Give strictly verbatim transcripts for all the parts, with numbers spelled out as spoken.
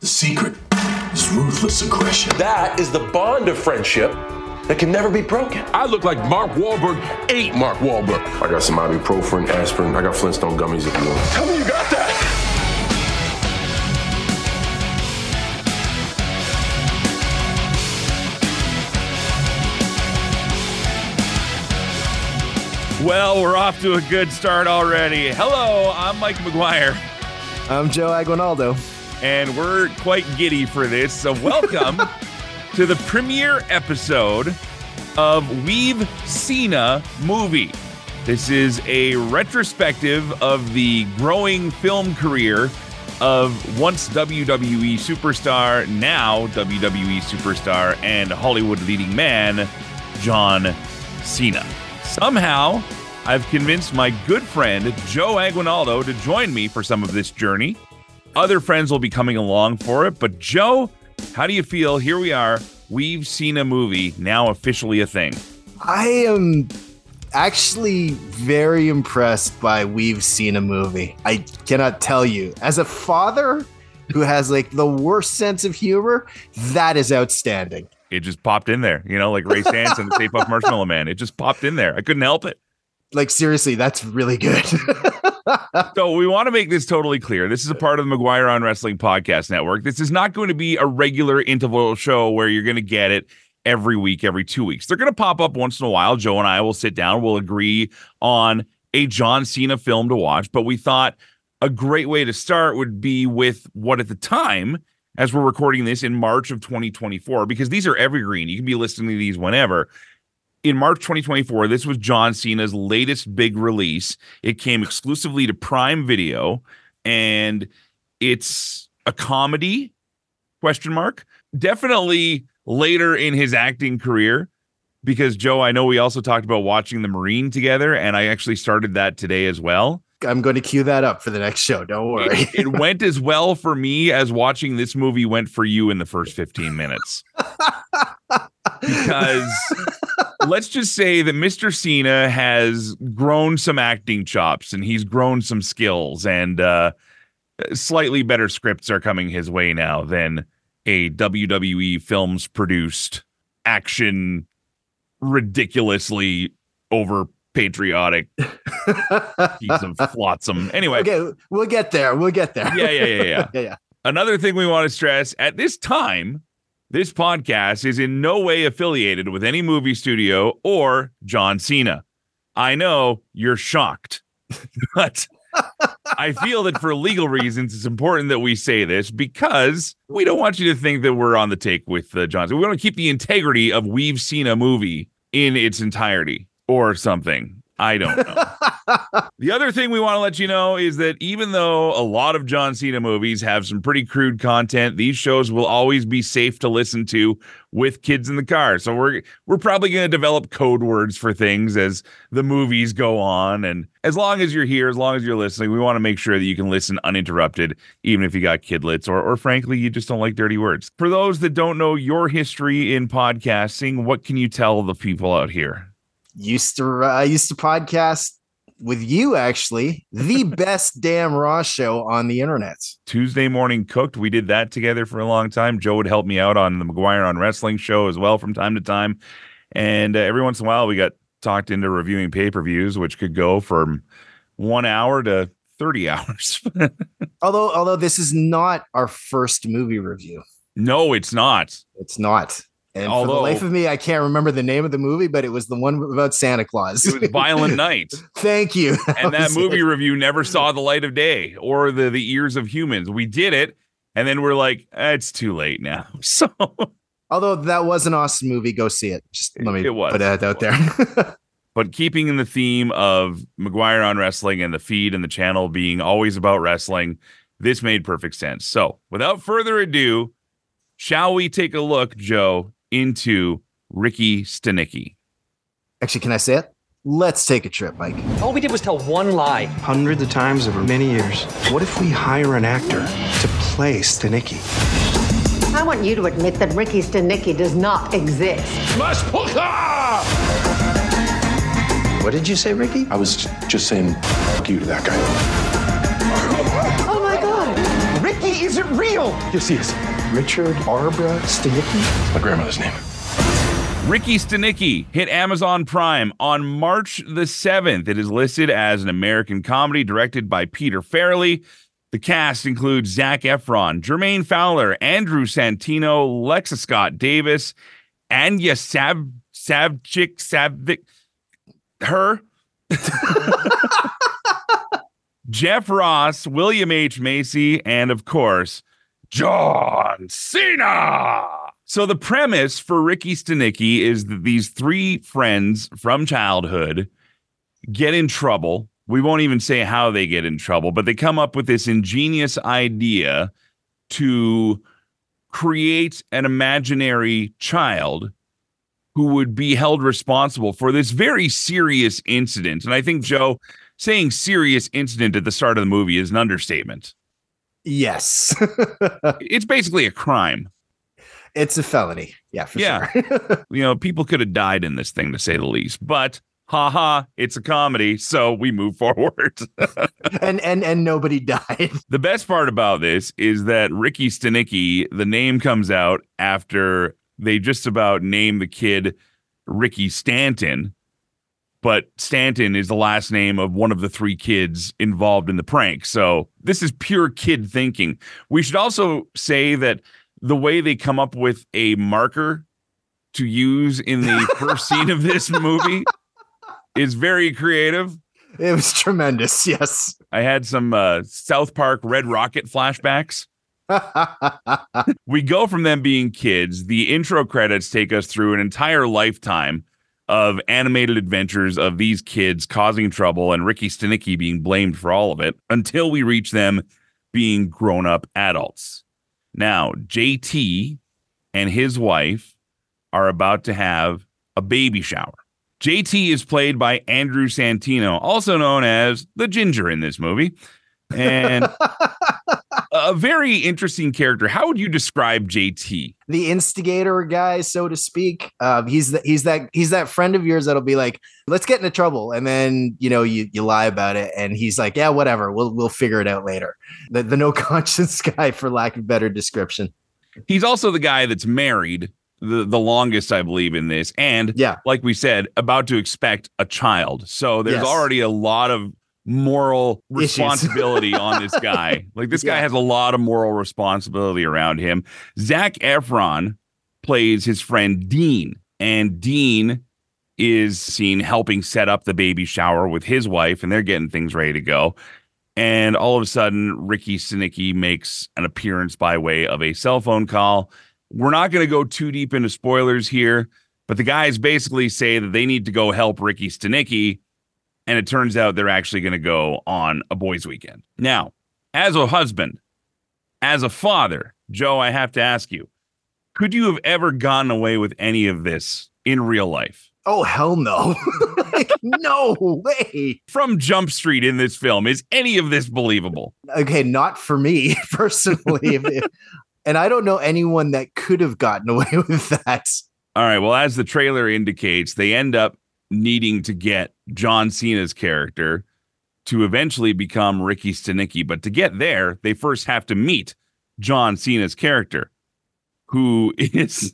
The secret is ruthless aggression. That is the bond of friendship that can never be broken. I look like Mark Wahlberg ain't Mark Wahlberg. I got some ibuprofen, aspirin. I got Flintstone gummies if you want. Tell me you got that. Well, we're off to a good start already. Hello, I'm Mike McGuire. I'm Joe Aguinaldo. And we're quite giddy for this, so welcome to the premiere episode of We've Seen a Movie. This is a retrospective of the growing film career of once W W E superstar, now W W E superstar, and Hollywood leading man, John Cena. Somehow, I've convinced my good friend, Joe Aguinaldo, to join me for some of this journey. Other friends will be coming along for it, but Joe, how do you feel? Here we are. We've Seen a Movie, now officially a thing. I am actually very impressed by We've Seen a Movie. I cannot tell you. As a father who has like the worst sense of humor, that is outstanding. It just popped in there, you know, like Ray Stantz and the Stay Puft Marshmallow Man. It just popped in there. I couldn't help it. Like, seriously, that's really good. So we want to make this totally clear. This is a part of the McGuire on Wrestling Podcast Network. This is not going to be a regular interval show where you're going to get it every week, every two weeks. They're going to pop up once in a while. Joe and I will sit down. We'll agree on a John Cena film to watch. But we thought a great way to start would be with what at the time, as we're recording this in March of twenty twenty-four, because these are evergreen. You can be listening to these whenever. In March twenty twenty-four, this was John Cena's latest big release. It came exclusively to Prime Video, and it's a comedy, question mark. Definitely later in his acting career, because, Joe, I know we also talked about watching The Marine together, and I actually started that today as well. I'm going to cue that up for the next show. Don't worry. It, it went as well for me as watching this movie went for you in the first fifteen minutes. Because let's just say that Mister Cena has grown some acting chops and he's grown some skills, and uh, slightly better scripts are coming his way now than a W W E Films produced action, ridiculously over patriotic piece of flotsam. Anyway, okay, we'll get there. We'll get there. Yeah, yeah, yeah, yeah. yeah, yeah. Another thing we want to stress at this time, this podcast is in no way affiliated with any movie studio or John Cena. I know you're shocked, but I feel that for legal reasons, it's important that we say this because we don't want you to think that we're on the take with uh, John Cena. We want to keep the integrity of We've Seen a Movie in its entirety. Or something. I don't know. The other thing we want to let you know is that even though a lot of John Cena movies have some pretty crude content, these shows will always be safe to listen to with kids in the car. So we're we're probably going to develop code words for things as the movies go on. And as long as you're here, as long as you're listening, we want to make sure that you can listen uninterrupted, even if you got kidlets or, or frankly, you just don't like dirty words. For those that don't know your history in podcasting, what can you tell the people out here? Used to I uh, used to podcast with you, actually, the best damn Raw show on the internet. Tuesday Morning Cooked. We did that together for a long time. Joe would help me out on the McGuire on Wrestling show as well from time to time. And uh, every once in a while, we got talked into reviewing pay-per-views, which could go from one hour to thirty hours. although, although this is not our first movie review. No, it's not. It's not. And Although, for the life of me, I can't remember the name of the movie, but it was the one about Santa Claus. It was Violent Night. Thank you. That and that movie it. review never saw the light of day or the, the ears of humans. We did it, and then we're like, eh, it's too late now. So, although that was an awesome movie, go see it. Just let me it was, put that out there. But keeping in the theme of McGuire on Wrestling and the feed and the channel being always about wrestling, this made perfect sense. So, without further ado, shall we take a look, Joe, into Ricky Stanicky? Actually, can I say it? Let's take a trip, Mike. All we did was tell one lie. Hundreds of times over many years. What if we hire an actor to play Stanicky? I want you to admit that Ricky Stanicky does not exist. Smash Polka! What did you say, Ricky? I was just saying, fuck you to that guy. Oh my God! Ricky is it real? Yes, he is. Richard Barbara Stanicki? My grandmother's name. Ricky Stanicki hit Amazon Prime on March the seventh. It is listed as an American comedy directed by Peter Farrelly. The cast includes Zac Efron, Jermaine Fowler, Andrew Santino, Lexa Scott Davis, Anya Sav Savchik Savik, her, Jeff Ross, William H. Macy, and of course, John Cena. So the premise for Ricky Stanicki is that these three friends from childhood get in trouble. We won't even say how they get in trouble, but they come up with this ingenious idea to create an imaginary child who would be held responsible for this very serious incident. And I think, Joe, saying serious incident at the start of the movie is an understatement. Yes. It's basically a crime. It's a felony. Yeah, for yeah. sure. You know, people could have died in this thing, to say the least. But, haha, it's a comedy, so we move forward. and and and nobody died. The best part about this is that Ricky Stanicki, the name comes out after they just about name the kid Ricky Stanton. But Stanton is the last name of one of the three kids involved in the prank. So this is pure kid thinking. We should also say that the way they come up with a marker to use in the first scene of this movie is very creative. It was tremendous, yes. I had some uh, South Park Red Rocket flashbacks. We go from them being kids. The intro credits take us through an entire lifetime of animated adventures of these kids causing trouble and Ricky Stanicki being blamed for all of it until we reach them being grown-up adults. Now, J T and his wife are about to have a baby shower. J T is played by Andrew Santino, also known as the Ginger in this movie, and a very interesting character. How would you describe J T? The instigator guy, so to speak. Um, he's the, he's that he's that friend of yours that'll be like, let's get into trouble, and then you know you you lie about it, and he's like, yeah, whatever, we'll we'll figure it out later. The the no conscience guy, for lack of better description. He's also the guy that's married the the longest, I believe, in this, and yeah, like we said, about to expect a child. So there's yes. already a lot of moral responsibility on this guy. Like this guy yeah. has a lot of moral responsibility around him. Zac Efron plays his friend Dean, and Dean is seen helping set up the baby shower with his wife, and they're getting things ready to go. And all of a sudden, Ricky Stanicki makes an appearance by way of a cell phone call. We're not going to go too deep into spoilers here, but the guys basically say that they need to go help Ricky Stanicki. And it turns out they're actually going to go on a boys' weekend. Now, as a husband, as a father, Joe, I have to ask you, could you have ever gotten away with any of this in real life? Oh, hell no. Like, no way. From Jump Street in this film, is any of this believable? Okay, not for me, personally. And I don't know anyone that could have gotten away with that. All right, well, as the trailer indicates, they end up needing to get John Cena's character to eventually become Ricky Stanicki. But to get there, they first have to meet John Cena's character, who is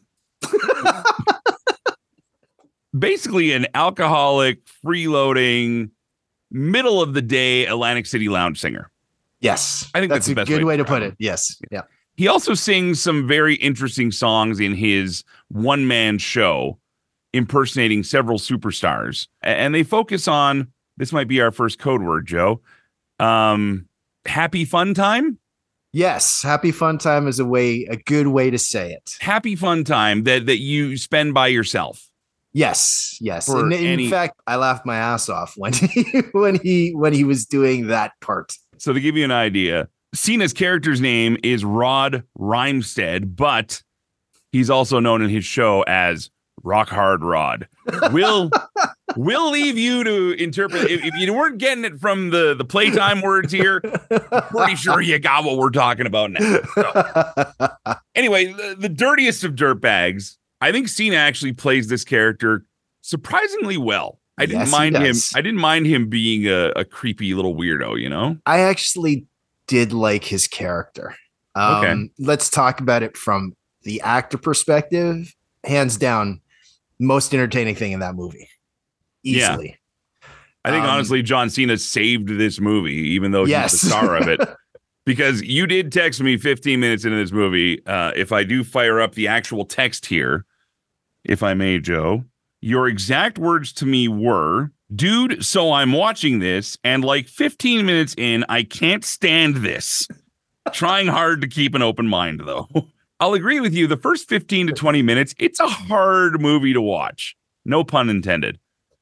basically an alcoholic, freeloading, middle of the day Atlantic City lounge singer. Yes. I think that's, that's the a best good way, way to put it. Yes. Yeah. He also sings some very interesting songs in his one-man show, impersonating several superstars, and they focus on, this might be our first code word, Joe, um, happy fun time. Yes, happy fun time is a way, a good way to say it. Happy fun time that that you spend by yourself. Yes, yes. In, in any... fact, I laughed my ass off when he when he when he was doing that part. So to give you an idea, Cena's character's name is Rod Rhymstead, but he's also known in his show as Rock Hard Rod. We'll we'll leave you to interpret. If, if you weren't getting it from the the playtime words here, I'm pretty sure you got what we're talking about now. So. Anyway, the, the dirtiest of dirtbags. I think Cena actually plays this character surprisingly well. I didn't yes, mind him. I didn't mind him being a, a creepy little weirdo. You know, I actually did like his character. Um, Okay. Let's talk about it from the actor perspective. Hands down, most entertaining thing in that movie. Easily. I think, Um, honestly, John Cena saved this movie, even though Yes. he's the star of it. Because you did text me fifteen minutes into this movie. Uh, if I do fire up the actual text here, if I may, Joe, your exact words to me were, dude, so I'm watching this, and like fifteen minutes in, I can't stand this. Trying hard to keep an open mind, though. I'll agree with you. The first fifteen to twenty minutes, it's a hard movie to watch. No pun intended.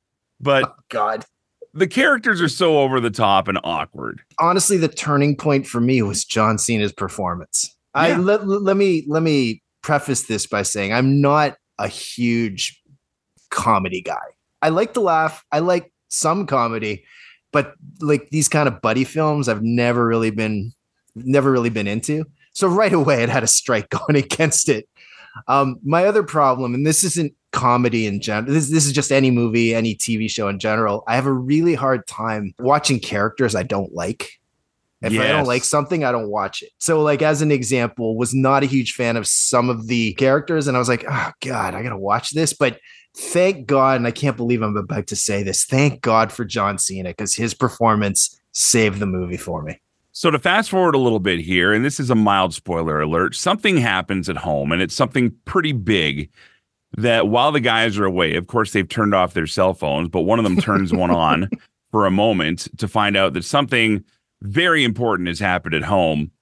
But Oh, God. the characters are so over the top and awkward. Honestly, the turning point for me was John Cena's performance. I Yeah. let, let me let me preface this by saying I'm not a huge comedy guy. I like to laugh. I like some comedy, but like these kind of buddy films, I've never really been never really been into. So right away, it had a strike going against it. Um, my other problem, and this isn't comedy in general, this, this is just any movie, any T V show in general. I have a really hard time watching characters I don't like. If I don't Yes. like something, I don't watch it. So, like, as an example, was not a huge fan of some of the characters. And I was like, oh, God, I got to watch this. But thank God, and I can't believe I'm about to say this, thank God for John Cena, because his performance saved the movie for me. So to fast forward a little bit here, and this is a mild spoiler alert, something happens at home, and it's something pretty big that while the guys are away, of course, they've turned off their cell phones, but one of them turns one on for a moment to find out that something very important has happened at home,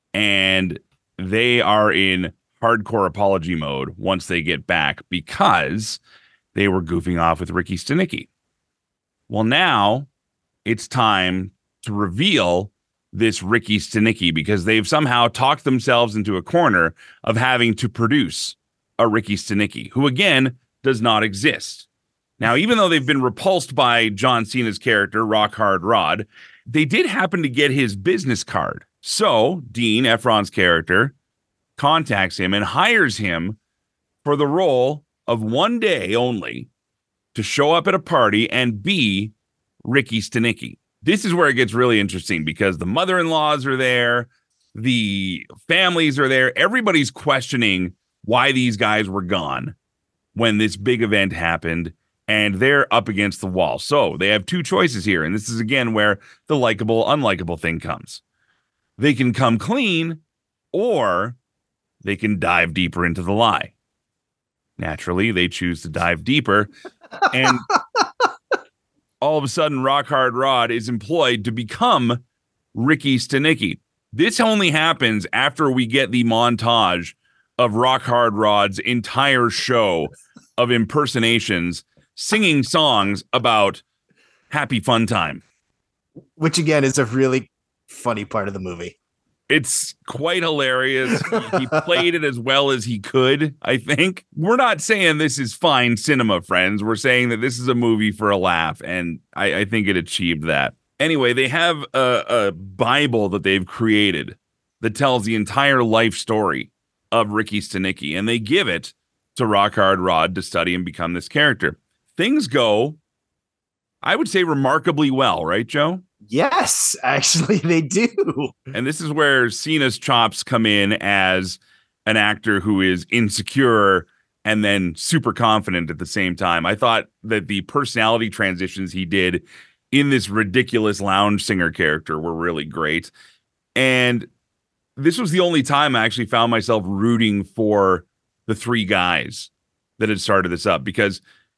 and they are in hardcore apology mode once they get back because they were goofing off with Ricky Stenicki. Well, now it's time to reveal this Ricky Stenicki because they've somehow talked themselves into a corner of having to produce a Ricky Stenicki, who again does not exist. Now, even though they've been repulsed by John Cena's character, Rock Hard Rod, they did happen to get his business card. So Dean, Efron's character, contacts him and hires him for the role of one day only to show up at a party and be Ricky Stenicki. This is where it gets really interesting because the mother-in-laws are there, the families are there, everybody's questioning why these guys were gone when this big event happened, and they're up against the wall. So they have two choices here, and this is again where the likable, unlikable thing comes. They can come clean, or they can dive deeper into the lie. Naturally, they choose to dive deeper, and all of a sudden, Rock Hard Rod is employed to become Ricky Stenicki. This only happens after we get the montage of Rock Hard Rod's entire show of impersonations, singing songs about happy fun time. Which, again, is a really funny part of the movie. It's quite hilarious. He, he played it as well as he could, I think. We're not saying this is fine cinema, friends. We're saying that this is a movie for a laugh, and I, I think it achieved that. Anyway, they have a, a Bible that they've created that tells the entire life story of Ricky Stenicki, and they give it to Rock Hard Rod to study and become this character. Things go, I would say, remarkably well, right, Joe? Yes, actually, they do. And this is where Cena's chops come in as an actor who is insecure and then super confident at the same time. I thought that the personality transitions he did in this ridiculous lounge singer character were really great. And this was the only time I actually found myself rooting for the three guys that had started this up, because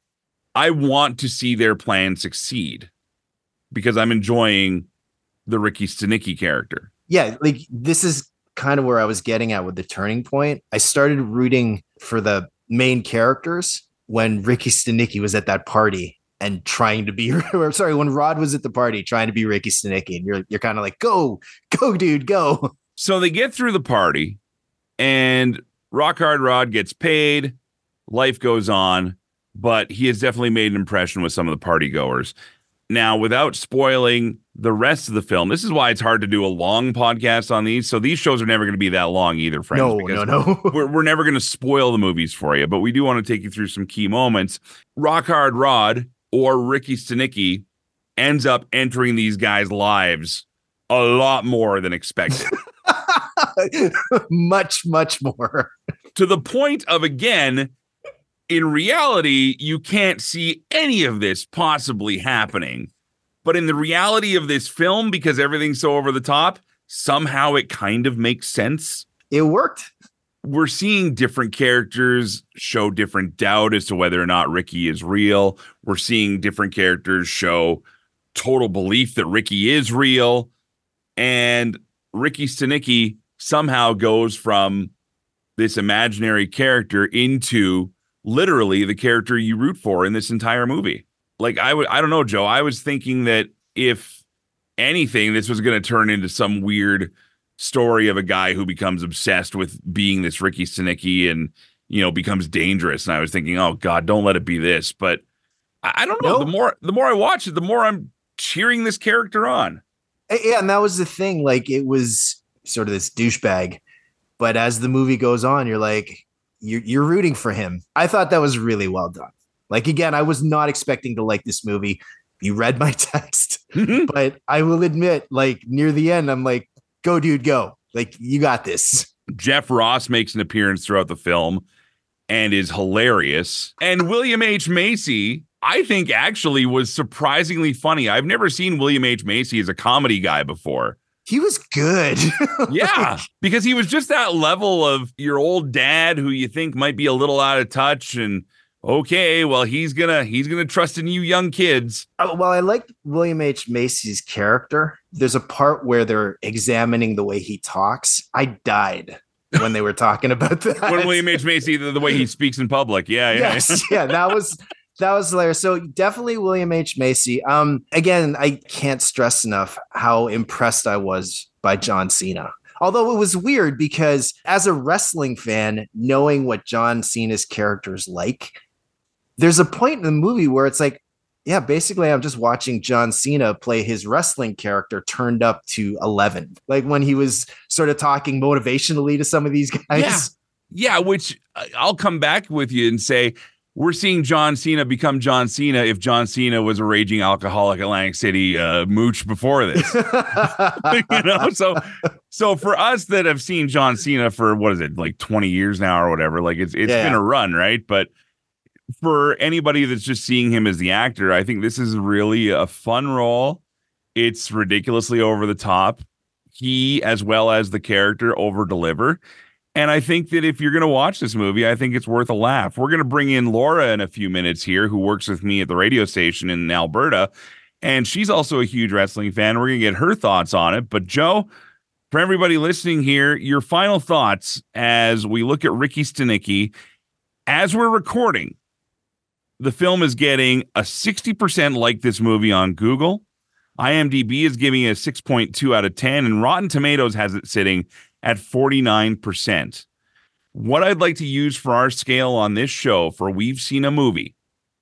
I want to see their plan succeed, because I'm enjoying the Ricky Stenicki character. Yeah, like this is kind of where I was getting at with the turning point. I started rooting for the main characters when Ricky Stenicki was at that party and trying to be, or sorry, when Rod was at the party trying to be Ricky Stenicki, and you're you're kind of like, go, go, dude, go. So they get through the party, and Rock Hard Rod gets paid. Life goes on, but he has definitely made an impression with some of the party goers. Now, without spoiling the rest of the film, this is why it's hard to do a long podcast on these. So these shows are never going to be that long either, friends. No, because no, no. we're, we're never going to spoil the movies for you, but we do want to take you through some key moments. Rock Hard Rod, or Ricky Stenicki, ends up entering these guys' lives a lot more than expected. much, much more. To the point of, again, in reality, you can't see any of this possibly happening. But in the reality of this film, because everything's so over the top, somehow it kind of makes sense. It worked. We're seeing different characters show different doubt as to whether or not Ricky is real. We're seeing different characters show total belief that Ricky is real. And Ricky Stenicki somehow goes from this imaginary character into literally the character you root for in this entire movie. Like, I would, I don't know, Joe. I was thinking that if anything, this was going to turn into some weird story of a guy who becomes obsessed with being this Ricky Stenicki and, you know, becomes dangerous. And I was thinking, oh God, don't let it be this. But I, I don't know. Nope. The more, the more I watch it, the more I'm cheering this character on. Yeah, and that was the thing. Like, it was sort of this douchebag. But as the movie goes on, you're like, you're, you're rooting for him. I thought that was really well done. Like, again, I was not expecting to like this movie. You read my text. But I will admit, like, near the end, I'm like, go, dude, go. Like, you got this. Jeff Ross makes an appearance throughout the film and is hilarious. And William H. Macy, I think, actually was surprisingly funny. I've never seen William H. Macy as a comedy guy before. He was good. Yeah, because he was just that level of your old dad who you think might be a little out of touch. And okay, well, he's gonna he's gonna trust in you young kids. Oh, well, I like William H. Macy's character. There's a part where they're examining the way he talks. I died when they were talking about that. When William H. Macy, the, the way he speaks in public. Yeah, yeah. Yes, yeah, that was that was hilarious. So definitely William H. Macy. Um, again, I can't stress enough how impressed I was by John Cena. Although it was weird because as a wrestling fan, knowing what John Cena's character is like, there's a point in the movie where it's like, yeah, basically I'm just watching John Cena play his wrestling character turned up to eleven. Like when he was sort of talking motivationally to some of these guys. Yeah, yeah, which I'll come back with you and say, we're seeing John Cena become John Cena if John Cena was a raging alcoholic Atlantic City uh, mooch before this. You know, so so for us that have seen John Cena for, what is it, like twenty years now or whatever, like it's it's yeah. been a run, right? But for anybody that's just seeing him as the actor, I think this is really a fun role. It's ridiculously over the top. He, as well as the character, over deliver. And I think that if you're going to watch this movie, I think it's worth a laugh. We're going to bring in Laura in a few minutes here, who works with me at the radio station in Alberta. And she's also a huge wrestling fan. We're going to get her thoughts on it. But Joe, for everybody listening here, your final thoughts as we look at Ricky Stenicki. As we're recording, the film is getting a sixty percent like this movie on Google. IMDb is giving it a six point two out of ten, and Rotten Tomatoes has it sitting at forty-nine percent. What I'd like to use for our scale on this show for We've Seen a Movie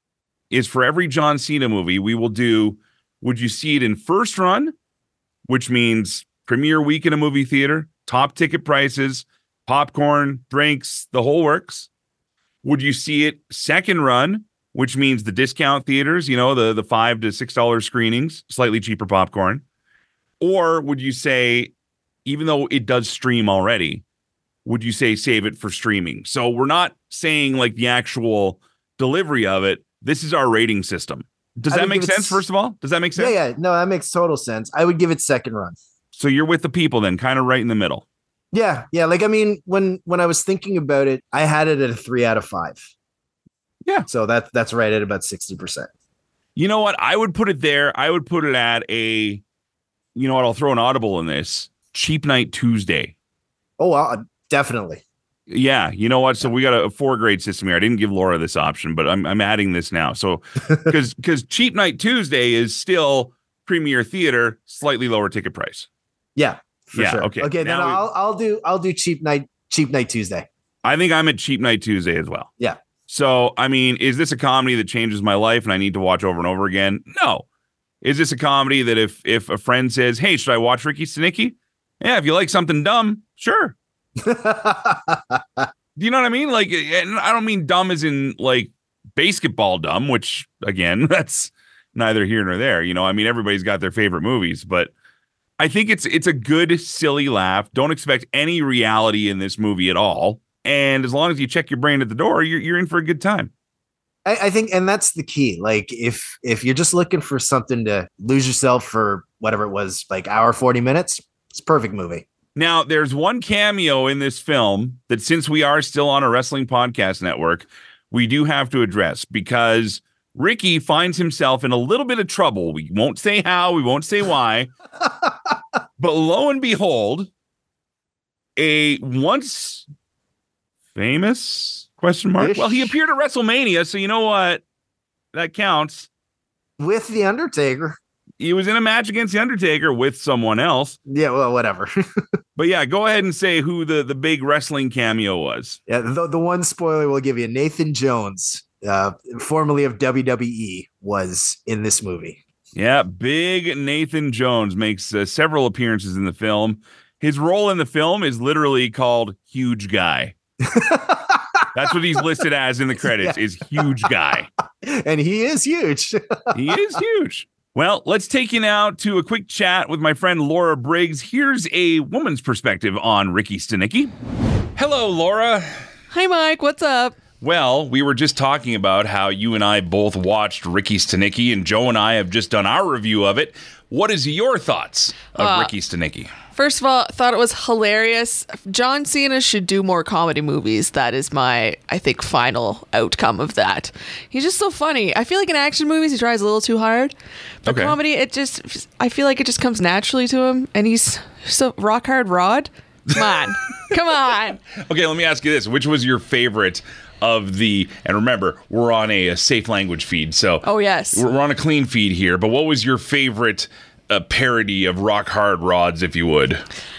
is for every John Cena movie, we will do, would you see it in first run, which means premiere week in a movie theater, top ticket prices, popcorn, drinks, the whole works. Would you see it second run, which means the discount theaters, you know, the, the five to six dollar screenings, slightly cheaper popcorn? Or would you say, even though it does stream already, would you say save it for streaming? So we're not saying like the actual delivery of it. This is our rating system. Does that make sense, first of all? Does that make sense? Yeah, yeah. No, that makes total sense. I would give it second run. So you're with the people then, kind of right in the middle. Yeah, yeah. Like, I mean, when when I was thinking about it, I had it at a three out of five. Yeah. So that, that's right at about sixty percent. You know what? I would put it there. I would put it at a, you know what? I'll throw an audible in this. Cheap Night Tuesday. Oh, well, definitely. Yeah. You know what? So we got a, a four grade system here. I didn't give Laura this option, but I'm I'm adding this now. So because because Cheap Night Tuesday is still premiere theater, slightly lower ticket price. Yeah. For yeah. sure. Okay. Okay. Now then we, I'll I'll do I'll do cheap night cheap night Tuesday. I think I'm at Cheap Night Tuesday as well. Yeah. So I mean, is this a comedy that changes my life and I need to watch over and over again? No. Is this a comedy that if if a friend says, "Hey, should I watch Ricky Stenicki?" Yeah, if you like something dumb, sure. Do you know what I mean? Like, and I don't mean dumb as in like basketball dumb, which again, that's neither here nor there. You know, I mean, everybody's got their favorite movies, but I think it's it's a good, silly laugh. Don't expect any reality in this movie at all. And as long as you check your brain at the door, you're you're in for a good time. I, I think, and that's the key. Like, if if you're just looking for something to lose yourself for whatever it was, like hour forty minutes, it's a perfect movie. Now, there's one cameo in this film that, since we are still on a wrestling podcast network, we do have to address, because Ricky finds himself in a little bit of trouble. We won't say how, we won't say why, but lo and behold, a once famous question mark. Ish. Well, he appeared at WrestleMania, so you know what? That counts. With The Undertaker. He was in a match against The Undertaker with someone else. Yeah, well, whatever. But yeah, go ahead and say who the, the big wrestling cameo was. Yeah, the, the one spoiler we'll give you, Nathan Jones, uh, formerly of W W E, was in this movie. Yeah, big Nathan Jones makes uh, several appearances in the film. His role in the film is literally called Huge Guy. That's what he's listed as in the credits, yeah. is Huge Guy. And he is huge. He is huge. Well, let's take you now to a quick chat with my friend Laura Briggs. Here's a woman's perspective on Ricky Stanicky. Hello, Laura. Hi, Mike. What's up? Well, we were just talking about how you and I both watched Ricky Stanicky, and Joe and I have just done our review of it. What is your thoughts of uh, Ricky Stanicky? First of all, thought it was hilarious. John Cena should do more comedy movies. That is my, I think, final outcome of that. He's just so funny. I feel like in action movies, he tries a little too hard. But okay. comedy, it just, I feel like it just comes naturally to him. And he's so rock hard Rod. Come on. Come on. Okay, let me ask you this. Which was your favorite of the, and remember, we're on a, a safe language feed. So oh, yes. We're on a clean feed here. But what was your favorite a parody of Rock Hard Rods, if you would?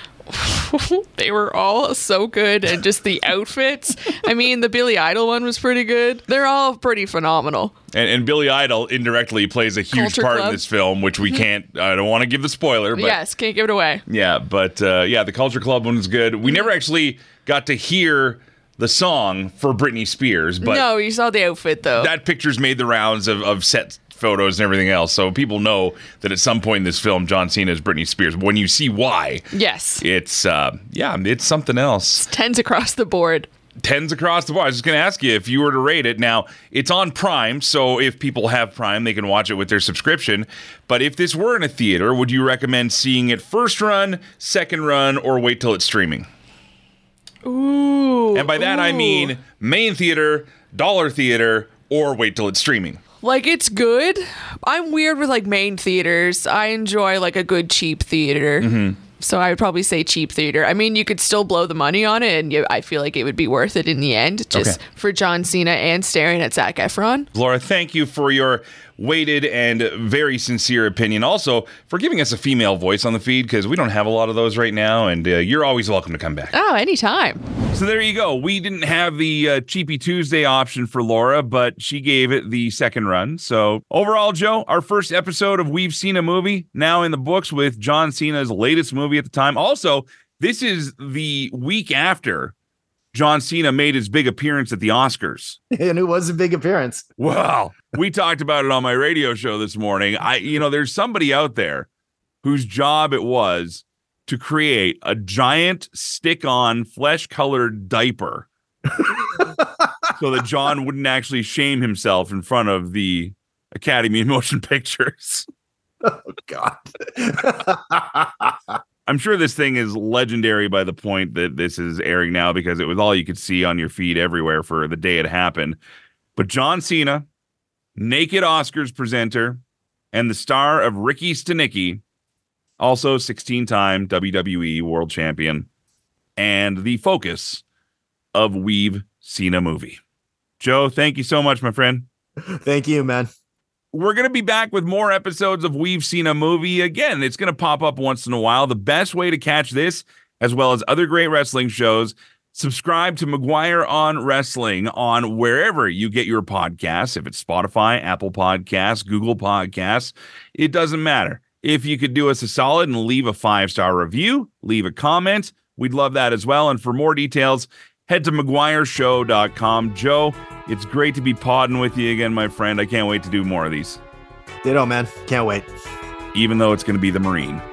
They were all so good, and just the outfits. I mean, the Billy Idol one was pretty good. They're all pretty phenomenal. And, and Billy Idol indirectly plays a huge Culture part Club. in this film, which we can't, I don't want to give the spoiler. But yes, can't give it away. Yeah, but uh, yeah, the Culture Club one was good. We never actually got to hear the song for Britney Spears. But no, you saw the outfit, though. That picture's made the rounds of, of set photos and everything else, so people know that at some point in this film John Cena is Britney Spears. When you see why, yes, it's uh yeah it's something else. It's tens across the board. Tens across the board. I was just going to ask you if you were to rate it. Now, it's on Prime, so if people have Prime, they can watch it with their subscription. But if this were in a theater, would you recommend seeing it first run, second run, or wait till it's streaming? Ooh. And by that ooh. I mean main theater, dollar theater, or wait till it's streaming. Like, it's good. I'm weird with, like, main theaters. I enjoy, like, a good cheap theater. Mm-hmm. So I would probably say cheap theater. I mean, you could still blow the money on it, and you, I feel like it would be worth it in the end, just okay. for John Cena and staring at Zac Efron. Laura, thank you for your weighted and very sincere opinion. Also, for giving us a female voice on the feed, because we don't have a lot of those right now, and uh, you're always welcome to come back. Oh, anytime. So there you go. We didn't have the uh, Cheapy Tuesday option for Laura, but she gave it the second run. So overall, Joe, our first episode of We've Seen a Movie, now in the books with John Cena's latest movie at the time. Also, this is the week after John Cena made his big appearance at the Oscars. And it was a big appearance. Wow. We talked about it on my radio show this morning. I, you know, there's somebody out there whose job it was to create a giant stick-on flesh-colored diaper so that John wouldn't actually shame himself in front of the Academy of Motion Pictures. Oh, God. I'm sure this thing is legendary by the point that this is airing now, because it was all you could see on your feed everywhere for the day it happened. But John Cena, naked Oscars presenter, and the star of Ricky Stanicky, also sixteen-time W W E World Champion, and the focus of We've Seen a Movie. Joe, thank you so much, my friend. Thank you, man. We're going to be back with more episodes of We've Seen a Movie. Again, it's going to pop up once in a while. The best way to catch this, as well as other great wrestling shows, subscribe to McGuire on Wrestling on wherever you get your podcasts. If it's Spotify, Apple Podcasts, Google Podcasts, it doesn't matter. If you could do us a solid and leave a five-star review, leave a comment, we'd love that as well. And for more details, head to McGuire Show dot com. Joe, it's great to be podding with you again, my friend. I can't wait to do more of these. Ditto, man. Can't wait. Even though it's going to be the Marine.